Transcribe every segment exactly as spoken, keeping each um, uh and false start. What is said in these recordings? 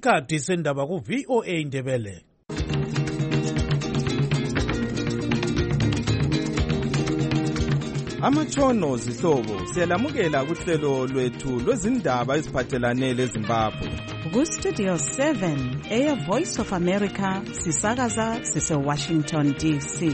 Isikhathi sendaba ku V O A Ndebele. Amatshono zihlobo siyalamukela kuhlelo lwethu lwezindaba eziphathelane leZimbabwe. Ku Studio seven, Air Voice of America, sisakaza sise Washington D C.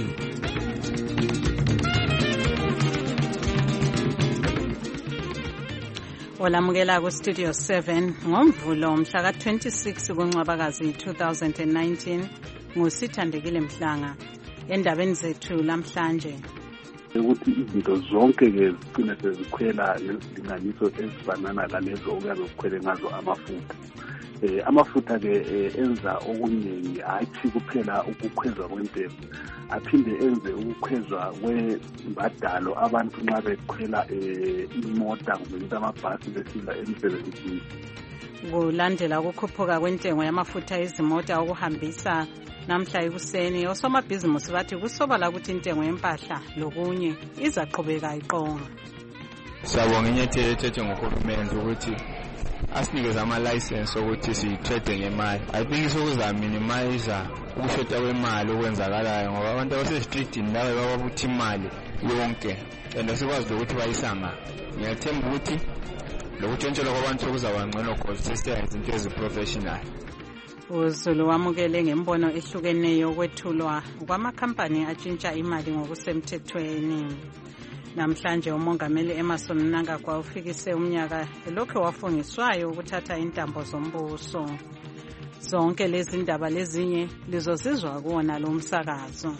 Olamukela ku Studio seven ngomvulo mhla ka twenty-six kuNcwabakazi two thousand nineteen nguSithandekile Mhlanga. Endabeni zethu namhlanje ukuthi izinto zonke ke zigcine sezikhwela ngezilinganiso ezifanana lalezo okuyabe kukhwele ngazo amafutha. Eh amafutha ke enza okuningi athi kuphela ukukhwezwa kwentengo, aphinde enze ukukhwezwa kwembadalo abantu nxa bekhwela imota kumbe amabhasi besiza emsebenzini. Kulandela ukukhuphuka kwentengo yamafutha ezimota okuhambisa namhla ekuseni, osomabhizimusi bathi kusobala ukuthi intengo yempahla lokunye izaqhubeka iqonga. Siyabonga inyathelo ethathwe nguhulumeni ukuthi asinikeze ama-license ukuthi si-trade ngemali. I think sokuza minimize ukushoda kwemali okwenzakalayo ngoba abantu abasestreetini laba bababuthi imali yonke and sikwazi ukuthi bayisanga. Ngiyathemba ukuthi lokutshentshela kwabantu sokuzaba ngcono because sesiyenza into ezi-professional. uZulu wamukele ngembono ehlukeneyo kwethulwa kwamakhampani atshintsha imali ngokusemthethweni. Namhlanje umongameli Emmerson Mnangagwa ufikise umnyaka elokho wafungiswayo ukuthatha intambo zombuso. Zonke lezi ndaba lezinye lizozizwa kuona lo msakazo.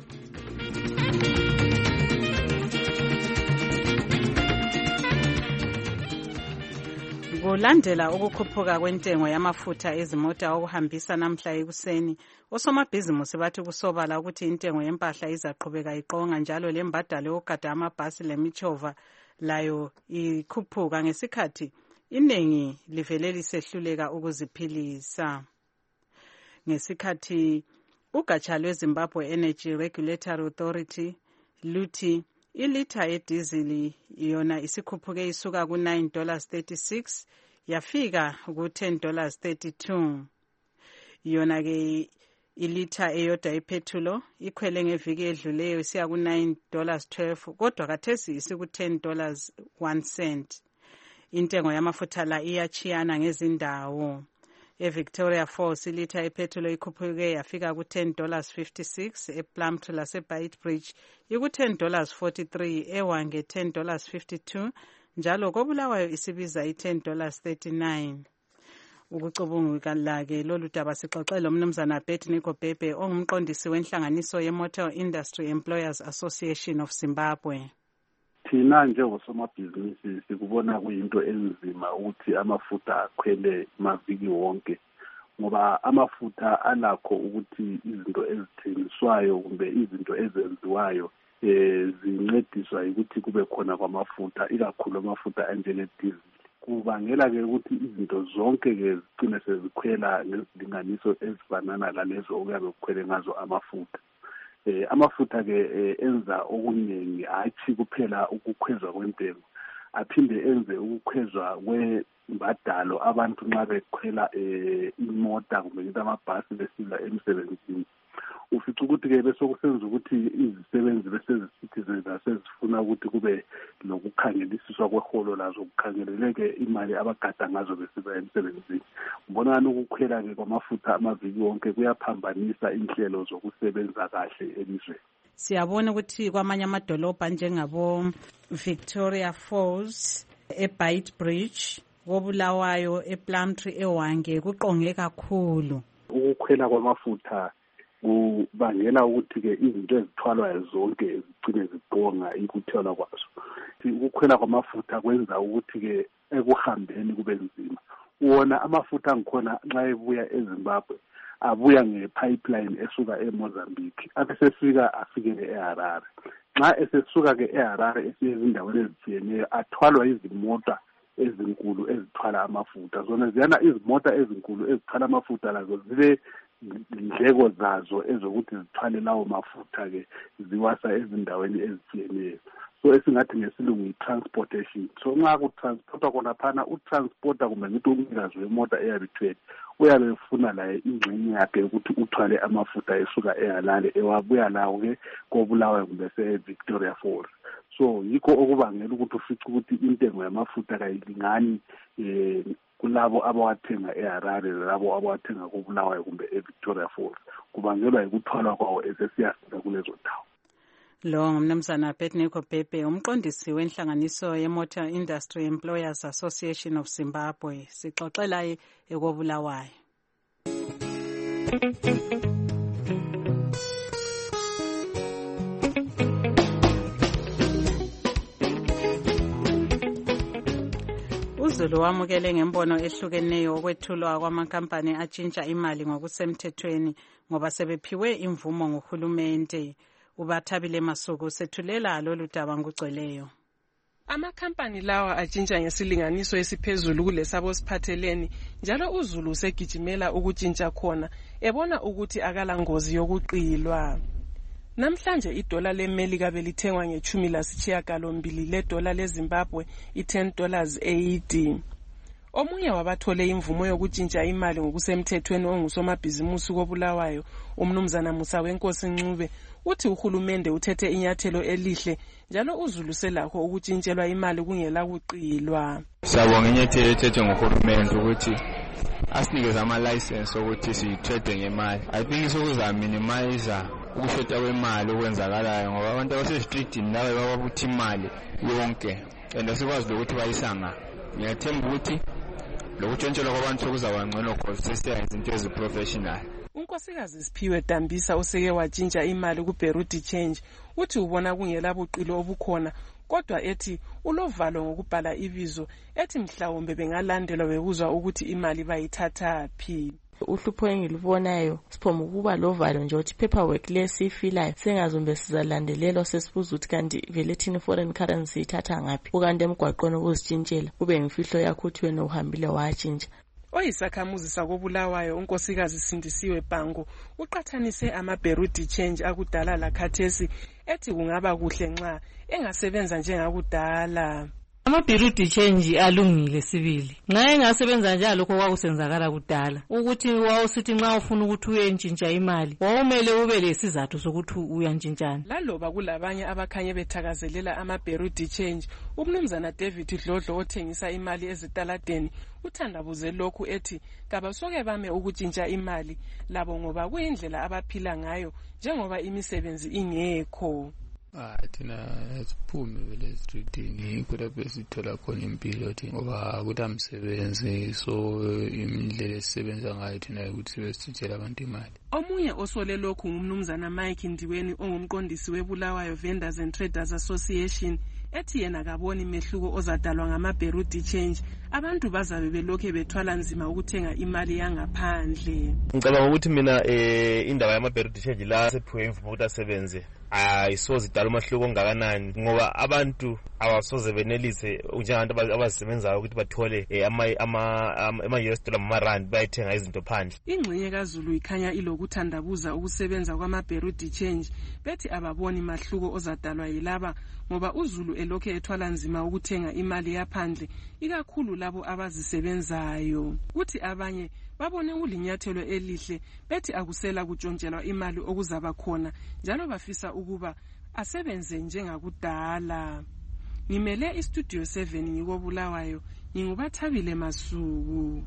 Kulandela ukukhuphuka kwentengo yamafutha ezimota okuhambisa namhla ekuseni, osomabhizimusi bathi kusobala ukuthi intengo yempahla izaqhubeka iqonga njalo lembadalo yokugada amabhasi lemichova layo ikhuphuka ngesikhathi iningi livele lisehluleka ukuziphilisa. Ngesikhathi ugatsha lweZimbabwe Energy Regulatory Authority luthi ilitha yedizili yona isikhuphuke isuka ku nine dollars thirty-six yafika ku ten dollars thirty-two. Yona ke ilitha eyodwa ipethulo ikhwele ngeviki edluleyo isiya ku nine dollars twelve kodwa kathesi isiku ten dollars one cent. Intengo yamafutha la iyachiyana ngezindawo. eVictoria Falls ilitha ipethulo ikhuphuke yafika ku ten dollars fifty-six, ePlumtree laseBeitbridge iku ten dollars forty-three, eWange ten dollars fifty-two, njalo koBulawayo isibiza i ten dollars thirty-nine. Ukucubungula lake lolu daba sixoxele umnumzana Bethniko Bhebhe ongumqondisi wenhlanganiso ye-Motor Industry Employers Association of Zimbabwe. Thina njengosomabhizinisi sikubona kuyinto enzima ukuthi amafutha akhwele maviki wonke ngoba amafutha alakho ukuthi izinto ezithengiswayo kumbe izinto ezenziwayo eh zincediswa ukuthi kube khona kwamafutha, ikakhulu amafutha anjengedizili. Kubangela ke ukuthi izinto zonke ke zigcine sezikhwela ngezilinganiso ezifanana lalezo okuyabe kukhwele ngazo amafutha. Eh amafutha ke enza okuningi athi kuphela ukukhwezwa kwentengo, aphinde enze ukukhwezwa kwembadalo abantu nxa bekhwela imota kumbe amabhasi besiza emsebenzini. Ufica ukuthi ke bese kusenza ukuthi izisebenzi besezisithi zasezifuna ukuthi kube lokukhangelisiswa kweholo lazo kukhangeleleke imali abagada ngazo besiza emsebenzini. Ubonana ukukhwela ke kwamafutha amaviki wonke kuyaphambanisa inhlelo zokusebenza kahle elizweni. Siyabona ukuthi kwamanye amadolobha njengabo Victoria Falls, eBeitbridge, koBulawayo, ePlumtree, eWange kuqonge kakhulu. Ukukhwela kwamafutha kubangela ukuthi ke izinto ezithwalwayo zonke zigcine ziqonga ikuthelwa kwazo. Ukukhwela kwamafutha kwenza ukuthi ke ekuhambeni kube nzima. Wona amafutha angikhona nxa ebuya eZimbabwe abuya ngepipeline esuka eMozambique abesefika afikele eHarare. Nxa esesuka ke eHarare esiye ezindaweni ezitshiyeneyo athwalwa izimota ezinkulu ezithwala amafutha. Zona ziyana izimota ezinkulu ezithwala amafutha lazo zibe indleko zazo ezokuthi zithwale lawo mafutha ke ziwasa ezindaweni ezitshiyeneyo. so esingathi ngesilungu i-transportation. So nxa kutransportwa khona phana utransporter kumbe ngithi umnikazi wemoto eyabe ithwele uyabe efuna laye ingxenye yakhe ukuthi uthwale amafutha esuka ehalale ewabuya lawo-ke koBulawayo kumbe se-Victoria Falls. So yikho okubangela ukuthi ufice ukuthi intengo yamafutha kayilingani eh kulabo abawathenga eHarare labo abawathenga koBulawayo kumbe eVictoria Falls, kubangelwa yikuthwala kwawo esesiyafika kulezo ndawo. Lo ngumnumzana Abednego Bhebhe, umqondisi wenhlanganiso ye-Motor Industry Employers Association of Zimbabwe. Sixoxela ekoBulawayo. uZulu wamukele ngembono ehlukeneyo okwethulwa kwamankampani atshintsha imali ngokusemthethweni ngoba sebephiwe imvumo ngohulumende. Ubathabile Masuku sethulela lolu daba ngugcweleyo. Amakhampani lawa atshintsha ngesilinganiso esiphezulu kulesabo siphatheleni, njalo uZulu usegijimela ukutshintsha khona ebona ukuthi akala ngozi yokuqilwa. Namhlanje idola leMelika belithengwa ngechumi lasitshiyagalombili ledola leZimbabwe i-ten dollars eighty. Omunye wabathole imvumo yokutshintsha imali ngokusemthethweni ongusomabhizimusi koBulawayo, umnumzana Musa Wenkosi Ncube, uthi uhulumende uthethe inyathelo elihle njalo uZulu selakho ukutshintshelwa imali kungela kuqilwa. Siyabonga inyathelo ethethe ngohulumende ukuthi asinikeze ama-license ukuthi si-trade ngemali. I think sokuza minimize ukushota kwemali okwenzakalayo ngoba abantu abasestreetini laba bababuthi imali yonke and asikwazi ukuthi bayisanga. Ngiyathemba ukuthi lokuntshontshelwa kwabantu sokuzaba ngcono because sesiyenza into ezi-professional. Unkosikazi Siphiwe Dambisa useke watshintsha imali kuBeruti Change, uthi ubona kungela buqilo obukhona kodwa ethi ulovalo ngokubhala ibizo, ethi mhlawumbe bengalandelwa bebuzwa ukuthi imali bayithatha phi. Uhlupho engilibonayo siphoma ukuba lovalo nje uthi paperwork lesifilayo sengazombe sizalandelelwa sesibuza ukuthi kanti vele thina foreign currency ithatha ngaphi ukanti emgwaqweni ukuzitshintshela kube ngimfihlo yakho uthi wena uhambile watshintsha. Oyisakhamuzi sakoBulawayo unkosikazi Sindisiwe Bhangu uqathanise amaBeruti Change akudala lakhathesi, ethi kungaba kuhle nxa engasebenza njengakudala. Ama-Beruti Change alungile sibili. Nxa engasebenza njalo lokho kwakusenzakala kudala. Ukuthi wawusithi nxa ufuna ukuthi uyentshintsha imali, wawumele ube lesizathu sokuthi uyantshintshana. Laloba kulabanye abakhanye bethakazelela ama-Beruti Change, umnumzana David Dlodlo othengisa imali ezitaladeni uthandabuze lokhu ethi kabasoke bame ukutshintsha imali labo ngoba kuyindlela abaphila ngayo njengoba imisebenzi ingekho. Ah, thina siphumi vele streetini kulapho esithola khona impilo thina ngoba kutamsebenzi, so imindlela esisebenza ngayo thina ukuthi sibe sitshela abantu imali. Omunye osole lokhu ngumnumzana Mike Ndiweni ongumqondisi weBulawayo Vendors and Traders Association, ethi yena kaboni mehluko ozadalwa ngamaBeruti Change, abantu bazabe belokhe bethwala nzima ukuthenga imali yangaphandle. Ngicabanga ukuthi mina eh indaba yamaBeruti Change la sephiwe imvumo ukuthi asebenze ayisoze idala umahluko ongakanani ngoba abantu abasoze benelise njengabantu abazisebenzayo ukuthi bathole ama ama U S dollar ama rand bayithenga izinto phandle. Ingxenye kaZulu ikhanya ilokuthandabuza ukusebenza kwamaBeruti Change, bethi ababoni mahluko ozadalwa yilaba ngoba uZulu elokhe ethwala nzima ukuthenga imali yaphandle ikakhulu labo abazisebenzayo. Kuthi abanye babone ulinyathelo elihle, bethi akusela kutshontshelwa imali okuzaba khona njalo bafisa ukuba asebenze njengakudala. Ngimele istudio seven ngikoBulawayo, ngingubathabile Masuku.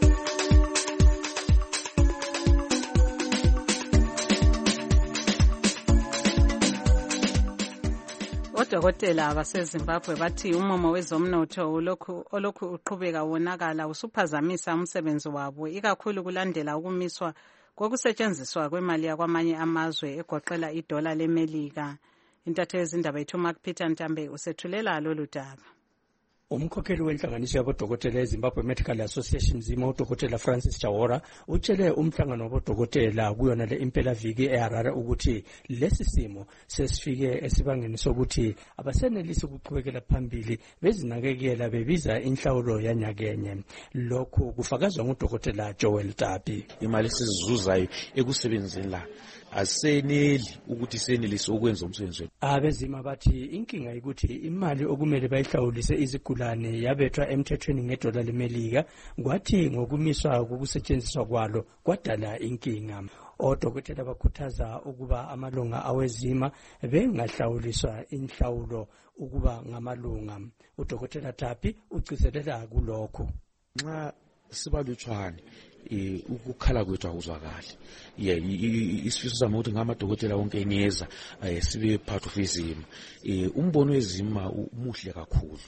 Odokotela baseZimbabwe bathi umomo wezomnotho olokhu olokhu uqhubeka wonakala usuphazamisa umsebenzi wabo, ikakhulu kulandela ukumiswa kokusetshenziswa kwemali yakwamanye amazwe egoqela idola leMelika. Intatheli yezindaba yethu Mark Peter Ntambe usethulela lolu daba. Umkhokheli wenhlanganiso yabodokotela eZimbabwe Medical Association Zima uDokotela Francis Chawora utshele umhlangano wabodokotela kuyona le impela viki eHarare ukuthi lesi simo sesifike esibangeni sokuthi abasenelisi ukuqhubekela phambili bezinakekela bebiza inhlawulo yanyakenye. Lokhu kufakazwa nguDokotela Joel Tapi. Imali sizizuzayo ekusebenzeni la aseneli ukuthi senelise ukwenza umsebenzi wethu. Abezima bathi inkinga ukuthi imali okumele bayihlawulise izigulane yabethwa emthethweni ngedola lemelika kwathi ngokumiswa kokusetshenziswa kwalo kwadala inkinga. Odokotela bakhuthaza ukuba amalunga awezima bengahlawuliswa inhlawulo ukuba ngamalunga. Udokotela Tapi ugcizelela kulokho. Nxa sibalutshwane eh ukukhala kwethu akuzwakali. Yeah, isifiso sami ukuthi ngamadokotela wonke enyeza sibe part of izima. Eh umbono wezima umuhle kakhulu.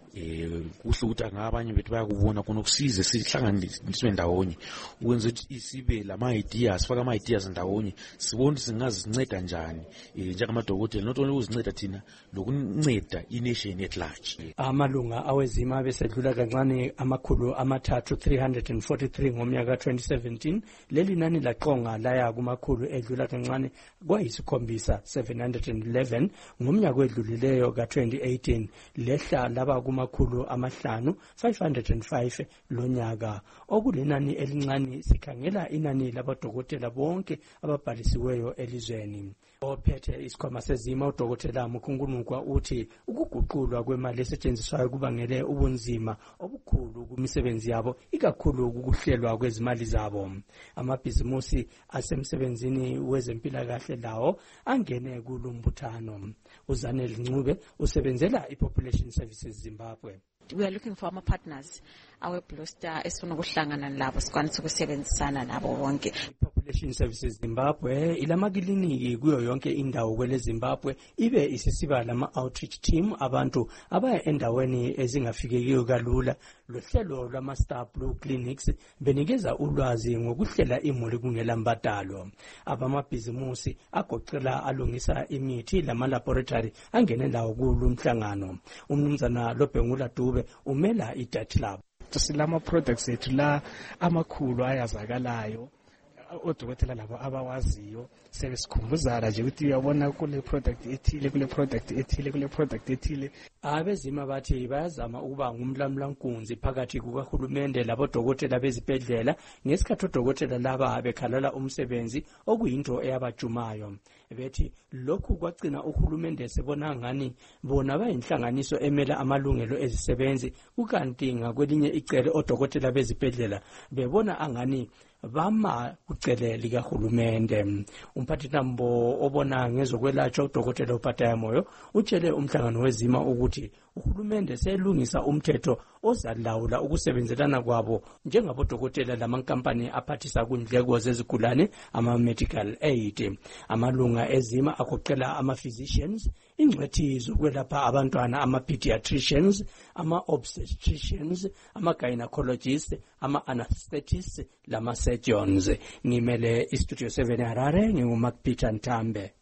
Eh kuhle ukuthi ngabanye bethu bayakubona khona ukusize sihlanganiswe ndawonye ukwenza ukuthi isibe lama ideas faka ama ideas ndawonye sibone singazinceda kanjani njengamadokotela not only uzinceda thina lokunceda ination at large. Amalunga awezima besedlula kancane amakhulu amathathu three hundred forty-three ngomnyaka twenty seventeen leli nani laqonga laya kumakhulu edlula kancane kwayisikhombisa seven hundred eleven ngomnyaka edlulileyo ka twenty eighteen lehla laba makhulu amahlanu five hundred five lonyaka okulenani elincane sikhangela inani labadokotela bonke ababhalisiweyo elizweni. Ophethe isikhwama sezima udokotela Mkhungunukwa uthi ukuguqulwa kwemali esetshenziswayo kubangele ubunzima obukhulu kumisebenzi yabo ikakhulu ukuhlelwa kwezimali zabo. Amabhizimusi asemsebenzini wezempilakahle lawo angene kulumbuthano. Uzanele Ncube usebenzela iPopulation Services Zimbabwe. We are looking for our partners, our bluster esifuna ukuhlangana labo sikwanisa ukusebenzisana nabo bonke. Population Services Zimbabwe ilamakliniki kuyo yonke indawo kwele Zimbabwe ibe isisiba lama outreach team abantu abaya endaweni ezingafikekiyo kalula. Lohlelo lwama star blue clinics benikeza ulwazi ngokuhlela imuli kungela mbadalo. Abamabhizimusi agoqela alungisa imithi lama laboratory angene lawo kulumhlangano. Umnumzana Lobhengula Dube umela iDutch Lab. Silama products ethu la amakhulu ayazakalayo odokotela labo abawaziyo sebesikhumbuzana nje ukuthi uyabona kule product ethile kule product ethile kule product ethile. Abezima bathi bayazama ukuba ngumlamlankunzi phakathi kukahulumende labodokotela bezibhedlela ngesikhathi odokotela laba bekhalala umsebenzi okuyinto eyabajumayo. Bethi lokhu kwagcina uhulumende sebona ngani bona bayinhlanganiso emela amalungelo ezisebenzi ukanti ngakwelinye icele odokotela bezibhedlela bebona angani bama kucele likahulumende. Umphathintambo obona ngezokwelatshwa udokotela uPhataya Moyo utshele umhlangano wezima ukuthi uhulumende selungisa umthetho ozalawula ukusebenzelana kwabo njengabodokotela lamankampani aphathisa kundleko zezigulane ama medical aid. Amalunga ezima agoqela ama physicians, ingcwethi zokwelapha abantwana ama pediatricians, ama obstetricians, ama gynecologists, ama anesthetists lama surgeons. Ngimele iStudio seven Harare nginguMacpeter Ntambe.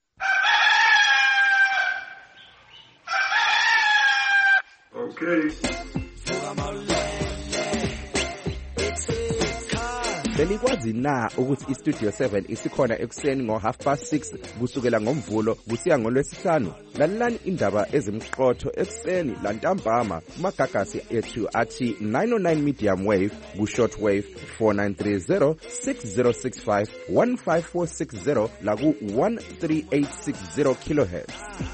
Okay. Belikwazi na ukuthi iStudio seven isikhona ekuseni ngo half past six kusukela ngomvulo kusiya ngolwesihlanu. Lalelani indaba ezimqotho ekuseni lantambama kumagagasi ethu athi nine oh nine medium wave ku short wave four nine three zero six zero six five one five four six zero la ku one three eight six zero kilohertz.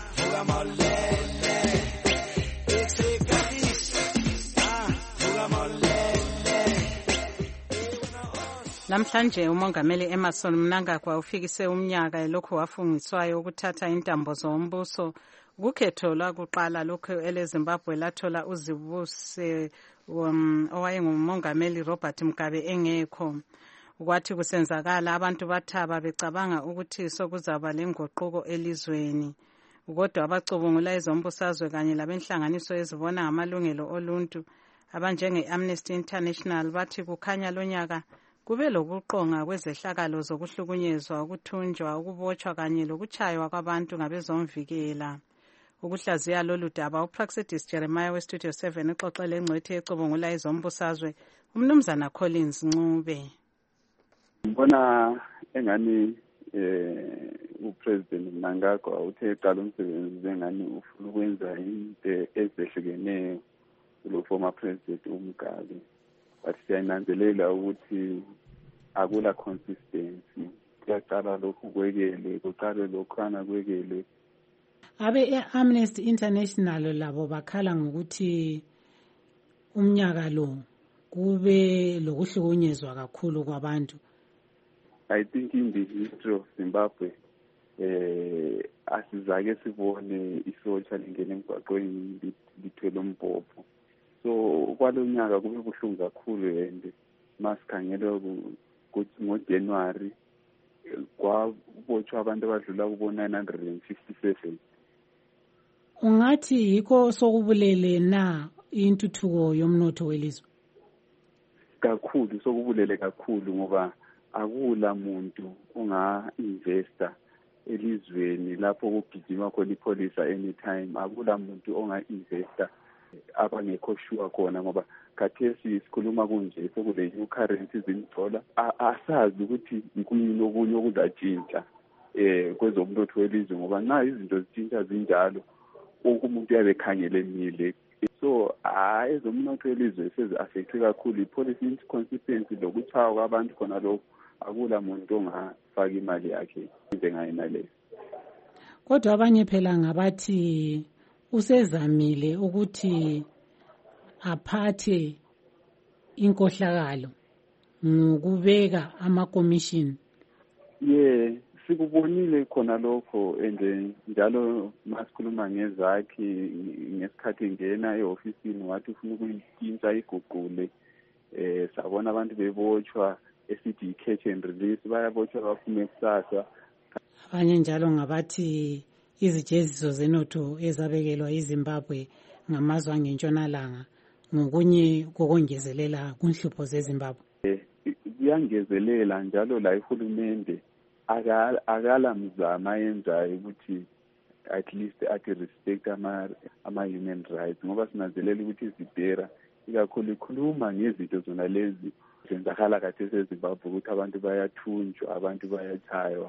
Namhlanje umongameli Emmerson Mnangagwa ufikise umnyaka elokhu wafungiswayo ukuthatha intambo zombuso ukukhetho lwakuqala lokho eleZimbabwe lathola uzibuse um, owayengumongameli Robert Mugabe engekho. Kwathi kusenzakala abantu bathaba becabanga ukuthi sokuzaba lengoquko elizweni. Kodwa abacubungula ezombusazwe kanye labenhlanganiso ezibona ngamalungelo oluntu abanjenge Amnesty International bathi kukhanya lonyaka kube lokuqonga kwezehlakalo zokuhlukunyezwa, ukuthunjwa, ukubotshwa kanye lokuchaywa kwabantu ngabezomvikela. Ukuhlaziya lolu daba uPraxedis Jeremiah weStudio seven uxoxele engcwethi ecubungula ezombusazwe umnumzana Collins Ncube. Ngibona engani eh uPresident Mnangagwa uthe eqala umsebenzi engani ufuna ukwenza into ezehlukeneyo lo former president uMugabe. But siyananzelela ukuthi akula consistency kuyaqala lokhu kwekele kuqale lokhana kwekele. Abe Amnesty International labo bakhala ngokuthi umnyaka lo kube lokuhlukunyezwa kakhulu kwabantu. I think in the history of Zimbabwe eh asizake sibone isotsha lingena emgwaqweni lithwele umbhobho. So kwalonyaka kube buhlungu kakhulu and masikhangela ukuthi ngoJanuary kwabotshwa abantu abadlula kubo nine hundred fifty-seven. Ungathi yikho sokubulele na intuthuko yomnotho welizwe? Kakhulu sokubulele kakhulu ngoba akula muntu onga-investa elizweni lapho kugijima khona ipolice anytime. Akula muntu onga-investa abangekho sure khona ngoba khathesi sikhuluma kunje sokule new currency zimdola asazi ukuthi ikuyini okunye okuzatshintsha eh kwezomnotho welizwe ngoba na izinto zitshintsha zinjalo umuntu uyabe khangele emile. So hayi ezomnotho welizwe sezi-affecte kakhulu i-policy inconsistency lokuchawa kwabantu khona lokho akula muntu ongafaka imali yakhe njengayena leyo. Kodwa abanye phela ngabathi usezamile ukuthi aphathe inkohlakalo ngokubeka ama-commission. Yeah, sikubonile khona lokho and njalo masikhuluma ngezakhi ngesikhathi ngena e-ofisini wathi ufuna ukuyitshintsha iguqule. Eh sabona abantu bebotshwa esithi catch and release bayabotshwa baphume kusasa. Abanye njalo ngabathi izijeziso zenotho ezabekelwa iZimbabwe ngamazwe angentshonalanga ngokunye kokongezelela kunhlupho zeZimbabwe. Kuyangezelela njalo la ihulumende akala mzama yenzayo ukuthi at least athi respect ama ama human rights ngoba sinanzelela ukuthi izibhera ikakhulu ikhuluma ngezinto zona lezi zenzakala khathesi eZimbabwe ukuthi abantu bayathunjwa abantu bayachaywa.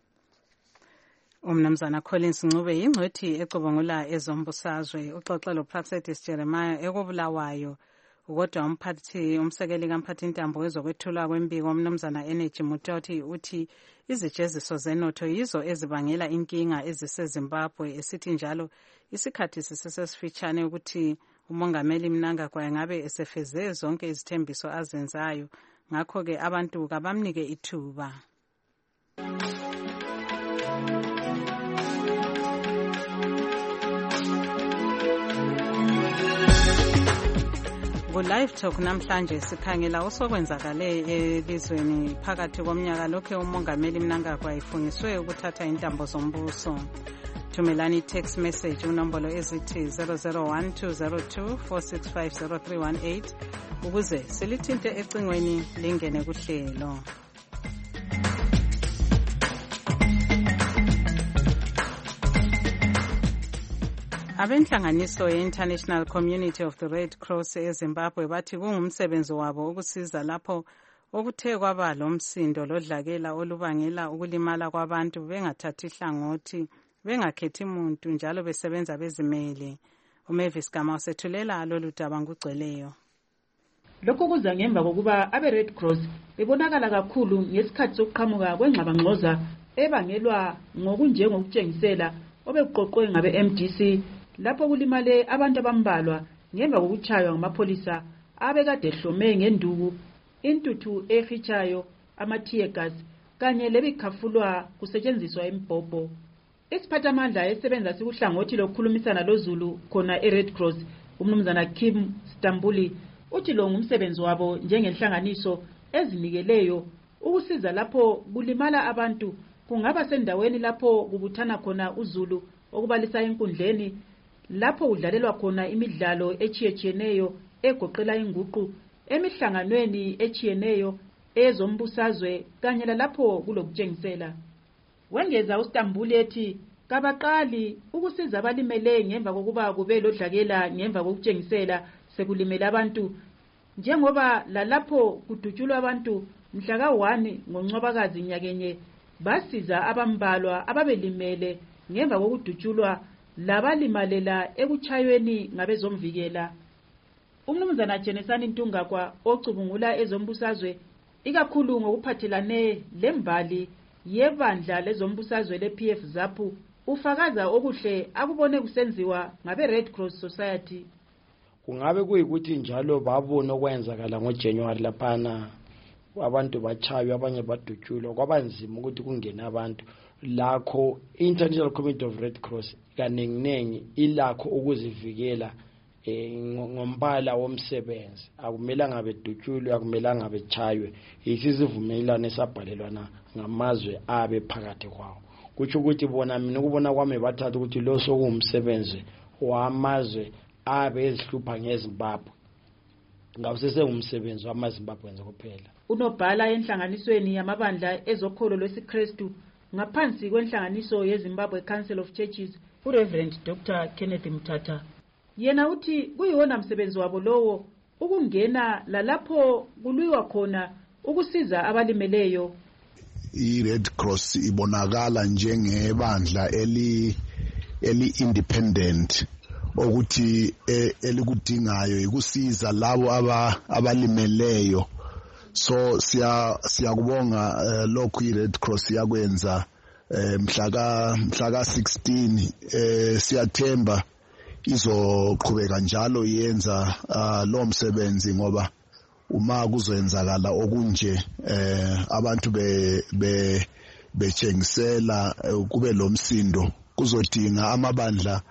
Umnumzana Collins Ncube yingcwethi ecubungula ezombusazwe uxoxe loPraxedis Jeremiah ekobulawayo kodwa umphathi umsekeli kamphathi intambo wezokwethulwa kwembiko umnumzana Energy Mutoti uthi izijeziso zenotho yizo ezibangela inkinga eziseZimbabwe esithi njalo isikhathi sisesifitshane ukuthi umongameli Mnangagwa ngabe esefeze zonke izithembiso azenzayo ngakho ke abantu kabamnike ithuba. Ku-Live Talk namhlanje sikhangela osokwenzakale elizweni phakathi komnyaka lokho umongameli Mnangagwa ifungiswe ukuthatha intambo zombuso. Thumelani i-text message unombolo ezithi zero zero one two zero two four six five zero three one eight ukuze silithinte ecingweni lingene kuhlelo. Abenhlanganiso ye-International Community of the Red Cross eZimbabwe bathi kungumsebenzi wabo ukusiza lapho okuthe kwaba lomsindo lodlakela olubangela ukulimala kwabantu bengathathi hlangothi bengakhethi umuntu njalo besebenza bezimele. uMavis Gama usethulela lolu daba ngugcweleyo. Lokhu kuza ngemva kokuba abe Red Cross bebonakala kakhulu ngesikhathi sokuqhamuka kwengxabangxoza ebangelwa ngokunjengokutshengisela obeqoqwe ngabe M D C lapho kulimale abantu abambalwa ngemva kokuchaywa ngamapholisa abekade ehlome ngenduku intuthu efichayo ama-tear gas kanye lebikhafulwa kusetshenziswa imbhobho. Isiphathamandla esebenza sikuhlangothi lokukhulumisana loZulu khona e-Red Cross umnumzana Kim Stambuli uthi lo ngumsebenzi wabo njengenhlanganiso ezinikeleyo ukusiza lapho kulimala abantu kungaba sendaweni lapho kubuthana khona uZulu okubalisa enkundleni lapho udlalelwa khona imidlalo echiyetshiyeneyo egoqela inguqu emihlanganweni echiyeneyo ezombusazwe kanye lapho kulokutshengisela. Wengeza uStambuli ethi kabaqali ukusiza abalimele ngemva kokuba kube lodlakela ngemva kokutshengisela sekulimela abantu njengoba lalapho kudutshulwa abantu mhla ka one ngoNcwabakazi nyakenye basiza abambalwa ababelimele ngemva kokudutshulwa labalimalela ekuchayweni ngabezomvikela. Umnumzana Jenesani Ntungakwa ocubungula ezombusazwe ikakhulu ngokuphathelane lembali yebandla lezombusazwe le-P F ZAPU ufakaza okuhle akubone kusenziwa ngabe-Red Cross Society. Kungabe kuyikuthi njalo babona okwenzakala ngoJanuary laphana abantu bachaywa abanye badutshulwa kwabanzima ukuthi kungena abantu lakho International Committee of Red Cross kanenginengi ilakho ukuzivikela eh, ngombala womsebenzi akumelanga bedutshulwe akumelanga bechaywe isizivumelane sabhalelwana ngamazwe abe phakathi kwawo kuthi ukuthi bona mina ukubona kwami bathatha ukuthi lo sokumsebenzi wamazwe abe ezihlupha ngeZimbabwe ngawusese umsebenzi wamaZimbabwe wenza kuphela. Unobhala enhlanganisweni yamabandla ezokholo lwesiKristu ngaphansi kwenhlanganiso yeZimbabwe Council of Churches uReverend Doctor Kenneth Mthatha yena uthi kuyiwona msebenzi wabo lowo ukungena lalapho kulwiwa khona ukusiza abalimeleyo. I-Red Cross ibonakala njengebandla eli eli independent ukuthi elikudingayo ukusiza labo abalimeleyo. So siya siyakubonga lokhu i-Red Cross yakwenza mhla mhla sixteen siyathemba izoqhubeka njalo yenza lo msebenzi ngoba uma kuzenzakala okunje abantu be betshengisela kube lo msindo kuzodinga amabandla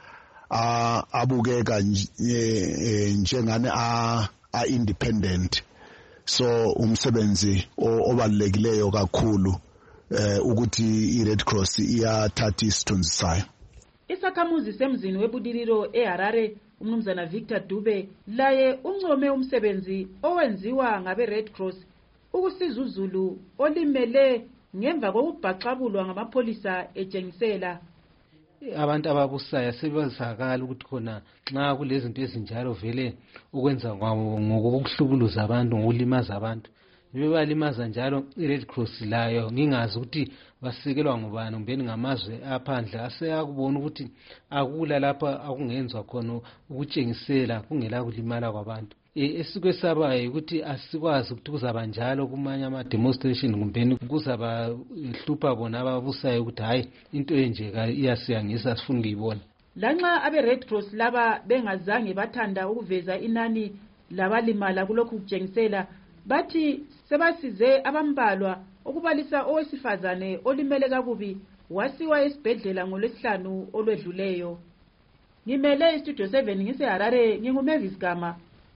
abukeka njengane a independent. So umsebenzi obalulekileyo kakhulu ukuthi i-Red Cross iyathatha isithunzi sayo. Isakhamuzi semzini webudililo eHarare umnumzana Victor Dube laye uncome umsebenzi owenziwa ngabe-Red Cross ukusiza uZulu olimele ngemva kokubhaxabulwa ngamapholisa etshengisela. Abantu ababusayo sebazakala ukuthi khona nxa kulezinto ezinjalo vele ukwenza ngokuhlukuluza abantu ngokulimaza abantu bebalimaza njalo i-Red Cross layo ngingazi ukuthi basikelwa ngubani umbeni ngamazwe aphandle aseyakubona ukuthi akula lapha akungenzwa khona ukutshengisela kungela kulimala kwabantu. Esikwesabayo ukuthi asikwazi ukuthi kuzaba njalo kumanye ama demonstration kumbeni kuzaba hlupha bona ababusayo ukuthi hayi into enjeka iyasiyangisa sifuna ukuyibona. Lanxa abe-Red Cross laba bengazange bathanda ukuveza inani labalimala kulokhu kutshengisela bathi sebasize abambalwa ukubalisa owesifazane olimele kakubi wasiwa esibhedlela ngolwesihlanu olwedluleyo. Ngimele iStudio seven ngiseHarare nginguMavis Gama.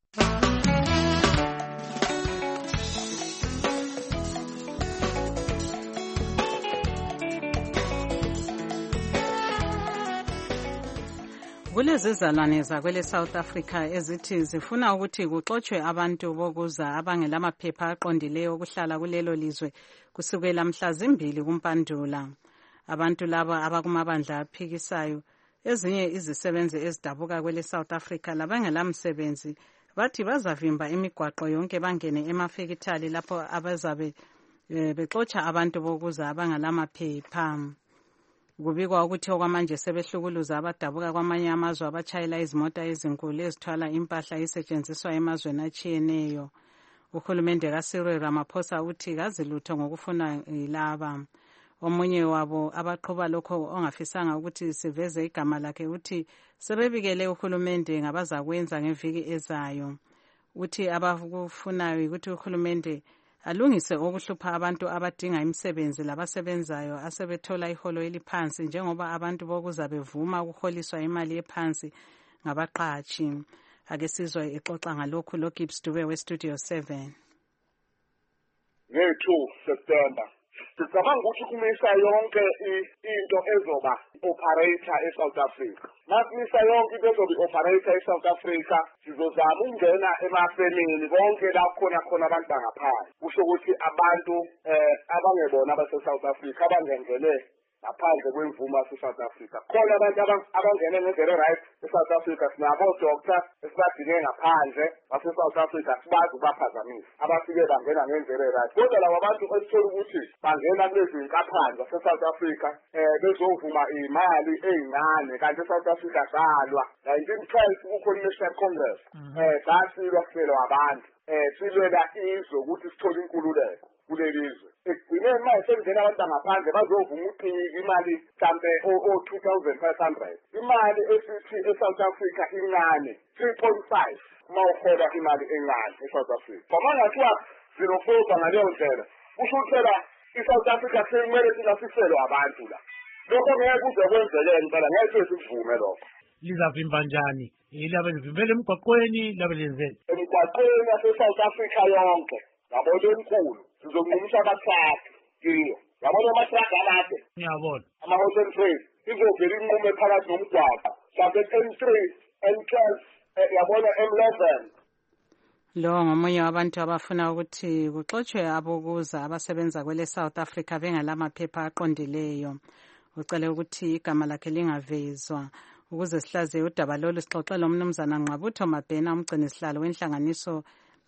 Kulezizalwane zakwele South Africa ezithi zifuna ukuthi kuxotshwe abantu bokuza abangelamaphepha aqondileyo okuhlala kulelo lizwe kusukela mhla zimbili kuMpandula. Abantu laba abakumabandla aphikisayo ezinye izisebenzi ezidabuka kwele South Africa labangelamsebenzi bathi bazavimba imigwaqo yonke bangene emafekithali lapho abazabe bexotsha abantu bokuza abangelamaphepha. Kubikwa ukuthi okwamanje sebehlukuluza abadabuka kwamanye amazwe abatshayela izimota ezinkulu ezithwala impahla isetshenziswa emazweni atshiyeneyo. Uhulumende kaCyril Ramaphosa uthi kazilutho ngokufuna laba. Omunye wabo abaqhuba lokho ongafisanga ukuthi siveze igama lakhe uthi sebebikele uhulumende ngabazakwenza ngeviki ezayo. Uthi abakufunayo ukuthi uhulumende alungise okuhlupha abantu abadinga imisebenzi labasebenzayo asebethola iholo eliphansi njengoba abantu bokuza bevuma ukuholiswa imali ephansi ngabaqhatshi. Ake sizwe exoxa ngalokhu lo Gibbs Dube weStudio seven. Nge-two September sicabanga ukuthi kumisa yonke into ezoba operator eSouth Africa. Masimisa yonke into ezoba operator eSouth Africa sizozama ukungena emafemini bonke la khona khona abantu bangaphandle. Kusho ukuthi abantu eh abangebona abase-South Africa abangengele ngaphandle kwemvumo yase-South Africa. Khona abantu abangene ngendlela right e-South Africa sinabo doctor esibadinge ngaphandle base-South Africa sibazi ukubaphazamisa abafike bangena ngendlela right. Kodwa labo abantu esithola ukuthi bangena kulezi inkampani zase-South Africa eh bezovuma imali eyincane kanti e-South Africa salwa nineteen twelve kukho i-National Congress eh sasilwa kuselwa abantu eh silwela izwe ukuthi sithole inkululeko kulelizwe. ekugcineni manje sekungena abantu angaphandle bazovuma uqiniki imali mhlampe o-two thousand five hundred. Imali esithi e-South Africa incane three point five uma uhola imali encane e-South Africa. Ngoba ngathiwa zero four ngaleyo ndlela kusho ukuthela i-South Africa sekumele sinasiselwe abantu la. Lokho ngeke kuze kwenzeke impela ngeke sikuvume lokho. Lizavimba njani? Ilabe livimbele emgwaqweni labe lenzeni? Emgwaqweni yase-South Africa yonke. Yabona enkulu sizonqumisa abathrakhi kiyo. Yabona amathrakhi amade. Ngiyabona. Ama-Houghton Trail izovela inqume phakathi nomgwaqo. Mhlampe M three, M twelve, yabona M eleven. Lo ngomunye wabantu abafuna ukuthi kuxoxwe abokuza abasebenza kwele South Africa bengalamaphepha aqondileyo. Ucela ukuthi igama lakhe lingavezwa ukuze sihlaze udaba lolu sixoxele umnumzana Nqabutho Mabhena umgcini sihlalo wenhlanganiso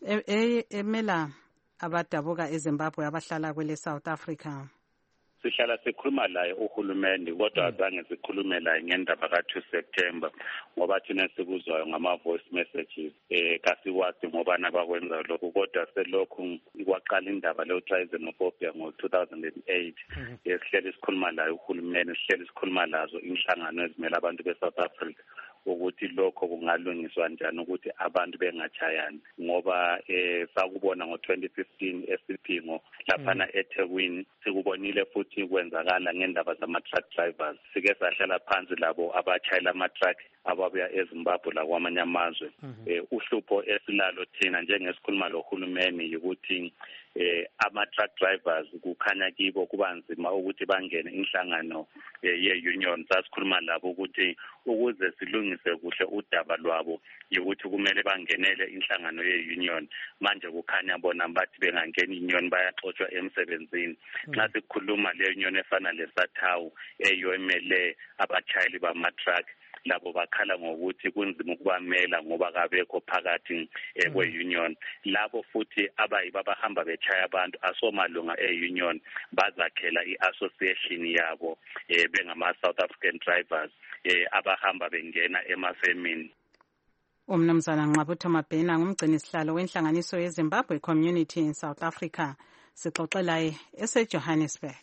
emela abadabuka eZimbabwe abahlala kwele South Africa. Sihlala sikhuluma laye uhulumende kodwa azange sikhulume laye ngendaba ka-two September ngoba thina sikuzwayo ngama-voice messages eh kasikwazi ngoba nabakwenza lokho kodwa selokhu kwaqala indaba le-xenophobia ngo-two thousand eight sihlele sikhuluma laye uhulumende sihlele sikhuluma lazo inhlangano ezimele abantu be-South Africa ukuthi lokho kungalungiswa njani ukuthi abantu bengachayani ngoba eh sakubona ngo-twenty fifteen esiphingo laphana eThekwini sikubonile futhi kwenzakala ngendaba zama-truck drivers sike sahlala phansi labo abachayela ama-truck ababuya eZimbabwe la kwamanye amazwe eh uhlupho esilalo thina njengesikhuluma lohulumeni ukuthi eh ama-truck drivers kukhanya kibo kuba nzima ukuthi bangene inhlangano ye-union sasikhuluma labo ukuthi ukuze silungise kuhle udaba lwabo ukuthi kumele bangenele inhlangano ye-union manje kukhanya bona bathi bengangena i-union bayaxoshwa emsebenzini nxa sikhuluma le-union efana lesathawu eyomele abachayeli bama-truck labo bakhala ngokuthi kunzima ukubamela ngoba kabekho phakathi kwe-union labo futhi abayiba bahamba bechaya abantu asomalunga e-union bazakhela i-association yabo bengama-South African drivers abahamba bengena emafemini. Umnumzana Nqabutho Mabhena ngumgcini sihlalo wenhlanganiso yeZimbabwe Community in South Africa sixoxelaye eseJohannesburg.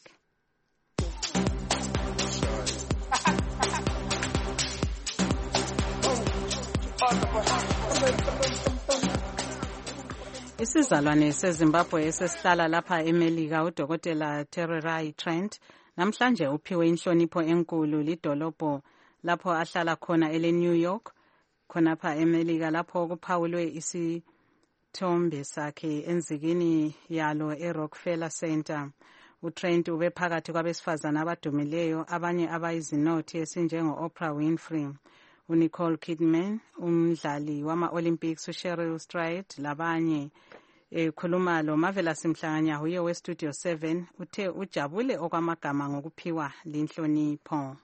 Isizalwane seZimbabwe esesihlala lapha eMelika uDokotela Tererai Trent namhlanje uphiwe inhlonipho enkulu lidolobho lapho ahlala khona ele New York khonapha eMelika lapho kuphawulwe isithombe sakhe enzikini yalo eRockefeller Center. uTrent ube phakathi kwabesifazana abadumileyo abanye abayizinothi esinjengo Oprah Winfrey, uNicole Kidman, umdlali wama-Olympics uSheryl Strayed labanye. Ekhuluma lo Marvelous Mhlanganya huye weStudio seven uthe ujabule okwamagama ngokuphiwa linhlonipho.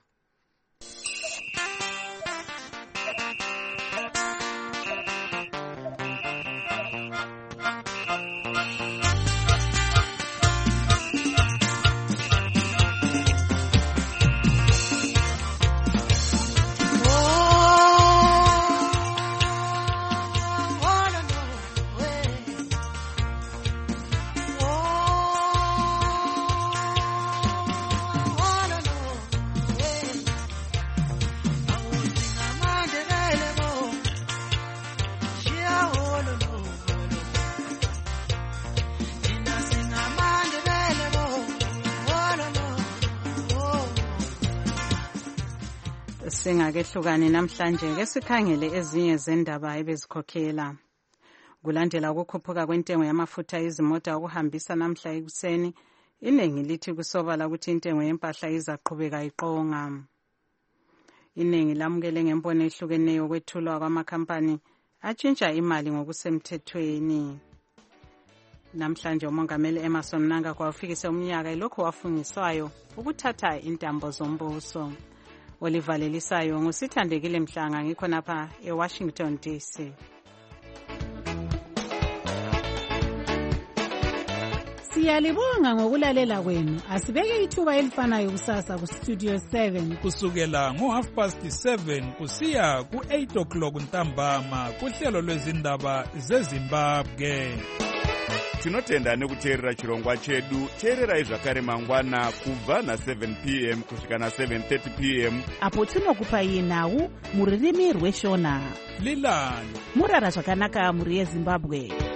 Singakehlukani namhlanje ke sikhangele ezinye zendaba ebezikhokhela. Kulandela ukukhuphuka kwentengo yamafutha ezimota okuhambisa namhla ekuseni, iningi lithi kusobala ukuthi intengo yempahla izaqhubeka iqonga. Iningi lamukele ngembono ehlukeneyo kwethulwa kwamakhampani atshintsha imali ngokusemthethweni. Namhlanje umongameli Emmerson Mnangagwa kwafikise umnyaka lokho wafungiswayo ukuthatha intambo zombuso. Olivalelisayo ngusithandekile Mhlanga ngikho napha eWashington D C. Siyalibonga ngokulalela kwenu. Asibeke ithuba elifanayo kusasa ku Studio seven kusukela ngo half past seven kusiya ku eight o'clock ntambama kuhlelo lwezindaba zeZimbabwe. tinotenda nekuteerera chirongwa chedu. teererai zvakare mangwana kubva na-seven p m kusvika na-seven thirty p m apo tinokupai nhau mururimi rweshona. lilani murara zvakanaka mhuri yezimbabwe.